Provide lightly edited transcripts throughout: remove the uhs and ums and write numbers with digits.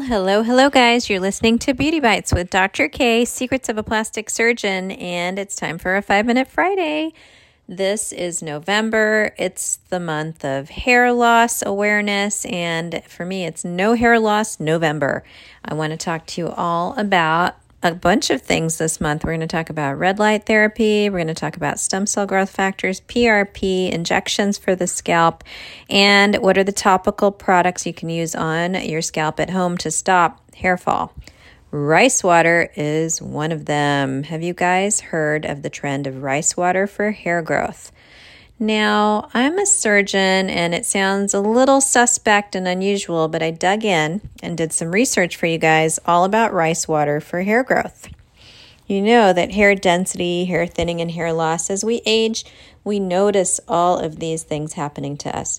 Hello, guys. You're listening to Beauty Bites with Dr. K, Secrets of a Plastic Surgeon, and it's time for a 5-Minute Friday. This is November. It's the month of hair loss awareness, and for me, it's No Hair Loss November. I want to talk to you all about a bunch of things this month. We're going to talk about red light therapy. We're going to talk about stem cell growth factors, PRP, injections for the scalp, and what are the topical products you can use on your scalp at home to stop hair fall. Rice water is one of them. Have you guys heard of the trend of rice water for hair growth? Now, I'm a surgeon and it sounds a little suspect and unusual, but I dug in and did some research for you guys all about rice water for hair growth. You know that hair density, hair thinning, and hair loss, as we age, we notice all of these things happening to us.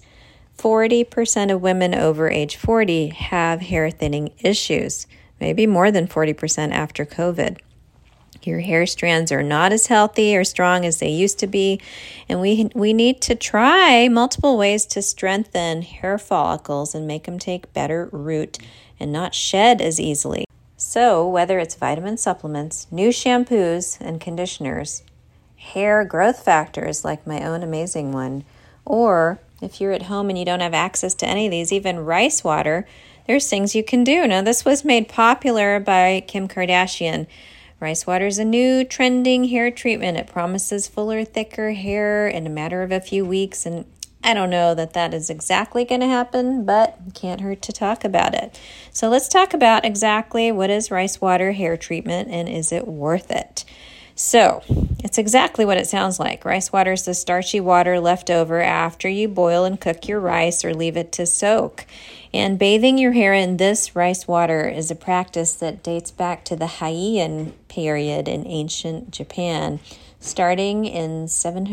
40% of women over age 40 have hair thinning issues, maybe more than 40% after COVID. Your hair strands are not as healthy or strong as they used to be, and we need to try multiple ways to strengthen hair follicles and make them take better root and not shed as easily. So whether it's vitamin supplements, new shampoos and conditioners, hair growth factors like my own amazing one, or if you're at home and you don't have access to any of these, even rice water, there's things you can do. Now, this was made popular by Kim Kardashian. Rice water is a new trending hair treatment. It promises fuller, thicker hair in a matter of a few weeks. And I don't know that is exactly going to happen, but it can't hurt to talk about it. So let's talk about exactly what is rice water hair treatment and is it worth it? So it's exactly what it sounds like. Rice water is the starchy water left over after you boil and cook your rice or leave it to soak. And bathing your hair in this rice water is a practice that dates back to the Heian period in ancient Japan, starting in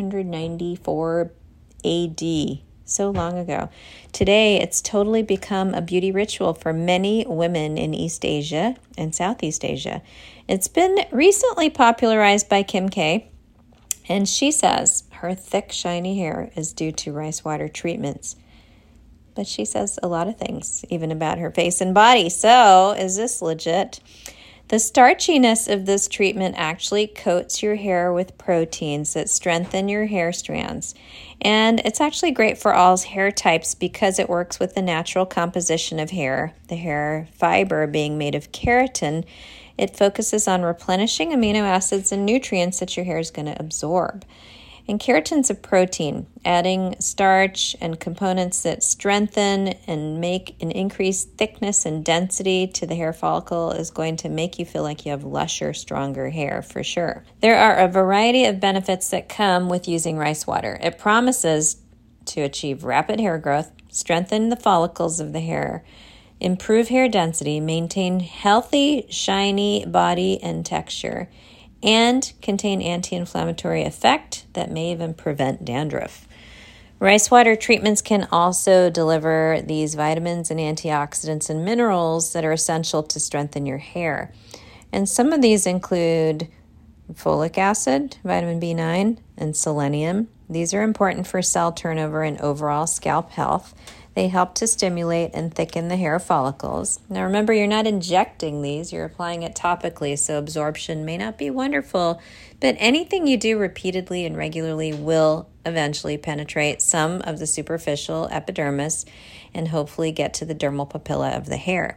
794 AD, so long ago. Today, it's totally become a beauty ritual for many women in East Asia and Southeast Asia. It's been recently popularized by Kim K, and she says her thick, shiny hair is due to rice water treatments. But she says a lot of things, even about her face and body. So, is this legit? The starchiness of this treatment actually coats your hair with proteins that strengthen your hair strands. And it's actually great for all hair types because it works with the natural composition of hair, the hair fiber being made of keratin. It focuses on replenishing amino acids and nutrients that your hair is going to absorb. And keratin's a protein. Adding starch and components that strengthen and make an increased thickness and density to the hair follicle is going to make you feel like you have lusher, stronger hair for sure. There are a variety of benefits that come with using rice water. It promises to achieve rapid hair growth, strengthen the follicles of the hair, improve hair density, maintain healthy, shiny body and texture, and contain anti-inflammatory effect that may even prevent dandruff. Rice water treatments can also deliver these vitamins and antioxidants and minerals that are essential to strengthen your hair. And some of these include folic acid, vitamin B9, and selenium. These are important for cell turnover and overall scalp health. They help to stimulate and thicken the hair follicles. Now remember, you're not injecting these, you're applying it topically, so absorption may not be wonderful, but anything you do repeatedly and regularly will eventually penetrate some of the superficial epidermis and hopefully get to the dermal papilla of the hair.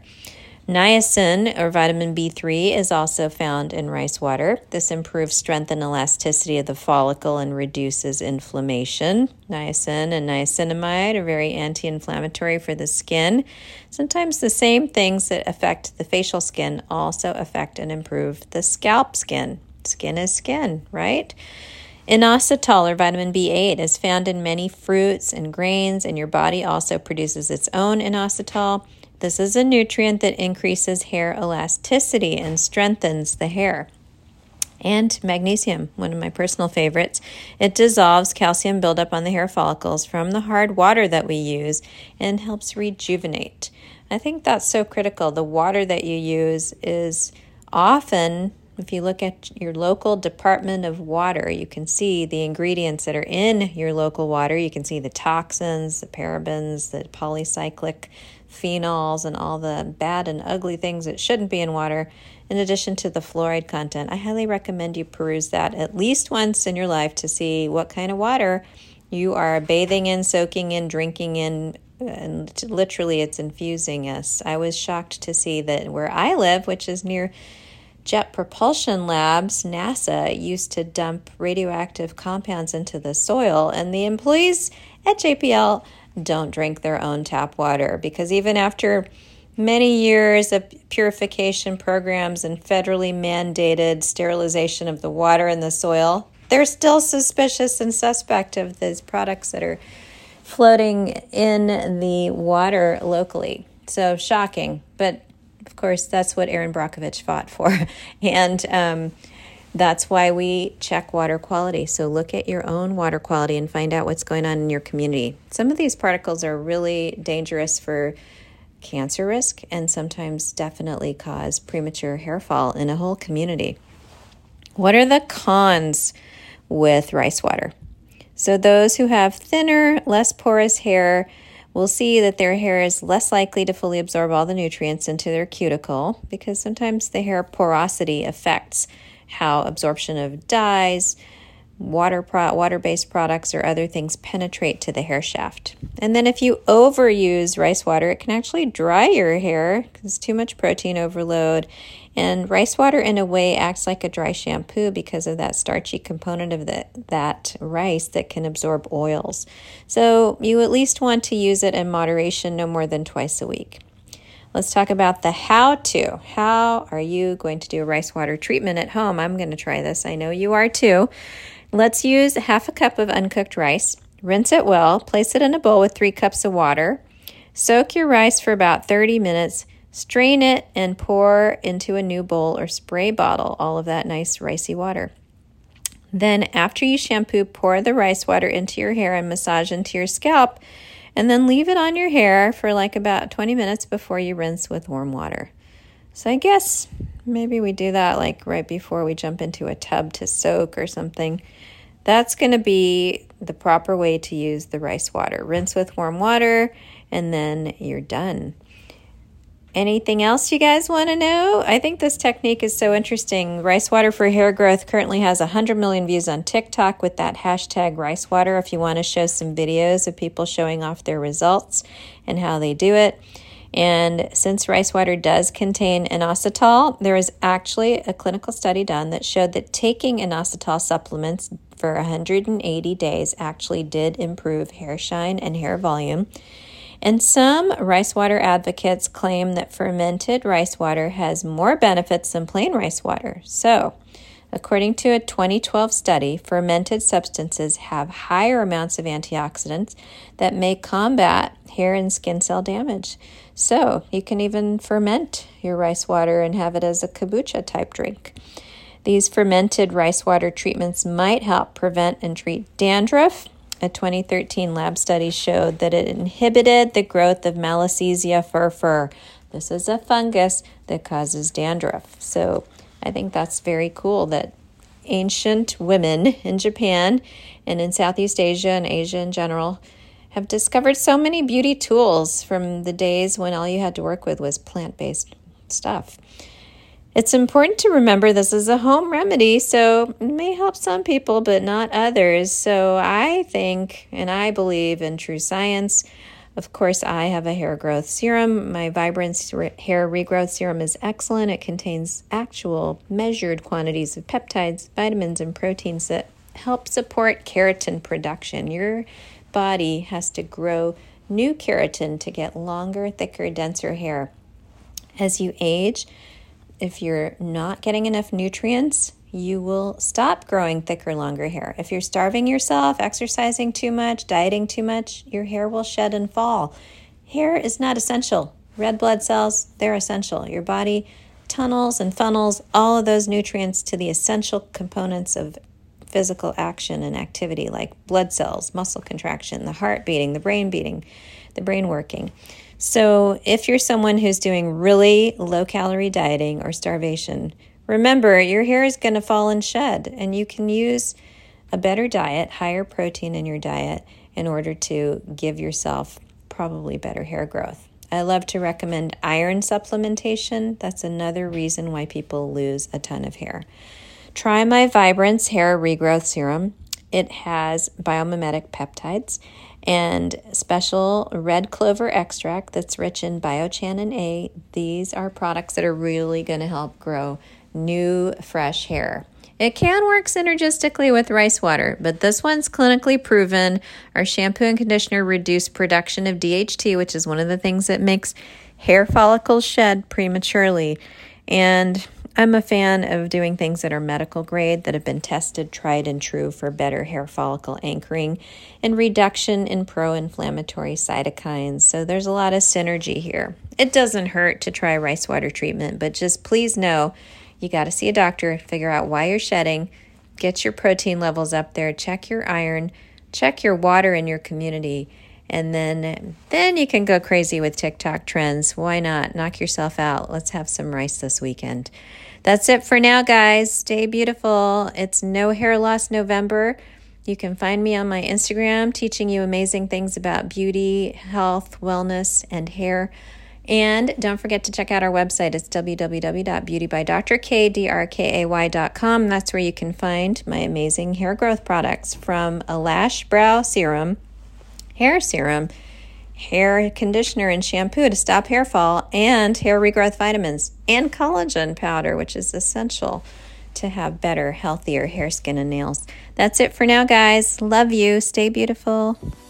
Niacin, or vitamin B3, is also found in rice water. This improves strength and elasticity of the follicle and reduces inflammation. Niacin and niacinamide are very anti-inflammatory for the skin. Sometimes the same things that affect the facial skin also affect and improve the scalp skin. Skin is skin, right? Inositol, or vitamin B8, is found in many fruits and grains, and your body also produces its own inositol. This is a nutrient that increases hair elasticity and strengthens the hair. And magnesium, one of my personal favorites. It dissolves calcium buildup on the hair follicles from the hard water that we use and helps rejuvenate. I think that's so critical. The water that you use is often, if you look at your local Department of Water, you can see the ingredients that are in your local water. You can see the toxins, the parabens, the polycyclic phenols and all the bad and ugly things that shouldn't be in water, in addition to the fluoride content. I highly recommend you peruse that at least once in your life to see what kind of water you are bathing in, soaking in, drinking in, and literally it's infusing us. I was shocked to see that where I live, which is near Jet Propulsion Labs, NASA used to dump radioactive compounds into the soil, and the employees at JPL don't drink their own tap water because even after many years of purification programs and federally mandated sterilization of the water in the soil, they're still suspicious and suspect of these products that are floating in the water locally. So shocking, but of course, that's what Erin Brockovich fought for. And that's why we check water quality. So look at your own water quality and find out what's going on in your community. Some of these particles are really dangerous for cancer risk and sometimes definitely cause premature hair fall in a whole community. What are the cons with rice water? So those who have thinner, less porous hair will see that their hair is less likely to fully absorb all the nutrients into their cuticle because sometimes the hair porosity affects how absorption of dyes, water-based products, or other things penetrate to the hair shaft. And then if you overuse rice water, it can actually dry your hair because too much protein overload. And rice water, in a way, acts like a dry shampoo because of that starchy component of that rice that can absorb oils. So you at least want to use it in moderation, no more than twice a week. Let's talk about the how-to. How are you going to do a rice water treatment at home? I'm going to try this. I know you are too. Let's use half a cup of uncooked rice. Rinse it well. Place it in a bowl with 3 cups of water. Soak your rice for about 30 minutes. Strain it and pour into a new bowl or spray bottle all of that nice ricey water. Then after you shampoo, pour the rice water into your hair and massage into your scalp, and then leave it on your hair for like about 20 minutes before you rinse with warm water. So I guess maybe we do that like right before we jump into a tub to soak or something. That's going to be the proper way to use the rice water. Rinse with warm water, and then you're done. Anything else you guys want to know? I think this technique is so interesting. Rice water for hair growth currently has 100 million views on TikTok with that hashtag rice water if you want to show some videos of people showing off their results and how they do it. And since rice water does contain inositol, there is actually a clinical study done that showed that taking inositol supplements for 180 days actually did improve hair shine and hair volume. And some rice water advocates claim that fermented rice water has more benefits than plain rice water. So, according to a 2012 study, fermented substances have higher amounts of antioxidants that may combat hair and skin cell damage. So, you can even ferment your rice water and have it as a kombucha type drink. These fermented rice water treatments might help prevent and treat dandruff. A 2013 lab study showed that it inhibited the growth of Malassezia furfur. This is a fungus that causes dandruff. So I think that's very cool that ancient women in Japan and in Southeast Asia and Asia in general have discovered so many beauty tools from the days when all you had to work with was plant-based stuff. It's important to remember this is a home remedy, so it may help some people, but not others. So I think, and I believe in true science. Of course, I have a hair growth serum. My Vibrance Hair Regrowth Serum is excellent. It contains actual measured quantities of peptides, vitamins, and proteins that help support keratin production. Your body has to grow new keratin to get longer, thicker, denser hair. As you age, if you're not getting enough nutrients, you will stop growing thicker, longer hair. If you're starving yourself, exercising too much, dieting too much, your hair will shed and fall. Hair is not essential. Red blood cells, they're essential. Your body tunnels and funnels all of those nutrients to the essential components of physical action and activity like blood cells, muscle contraction, the heart beating, the brain working. So if you're someone who's doing really low-calorie dieting or starvation, remember your hair is going to fall and shed, and you can use a better diet, higher protein in your diet, in order to give yourself probably better hair growth. I love to recommend iron supplementation. That's another reason why people lose a ton of hair. Try my Vibrance Hair Regrowth Serum. It has biomimetic peptides and special red clover extract that's rich in biotin A. These are products that are really going to help grow new, fresh hair. It can work synergistically with rice water, but this one's clinically proven. Our shampoo and conditioner reduce production of DHT, which is one of the things that makes hair follicles shed prematurely. And I'm a fan of doing things that are medical grade, that have been tested, tried, and true for better hair follicle anchoring and reduction in pro-inflammatory cytokines. So there's a lot of synergy here. It doesn't hurt to try rice water treatment, but just please know you got to see a doctor, figure out why you're shedding, get your protein levels up there, check your iron, check your water in your community, and then you can go crazy with TikTok trends. Why not? Knock yourself out. Let's have some rice this weekend. That's it for now, guys. Stay beautiful. It's No Hair Loss November. You can find me on my Instagram teaching you amazing things about beauty, health, wellness, and hair. And don't forget to check out our website. It's www.beautybydrkay.com. That's where you can find my amazing hair growth products, from a lash brow serum, hair serum, hair conditioner and shampoo to stop hair fall, and hair regrowth vitamins, and collagen powder, which is essential to have better, healthier hair, skin, and nails. That's it for now, guys. Love you. Stay beautiful.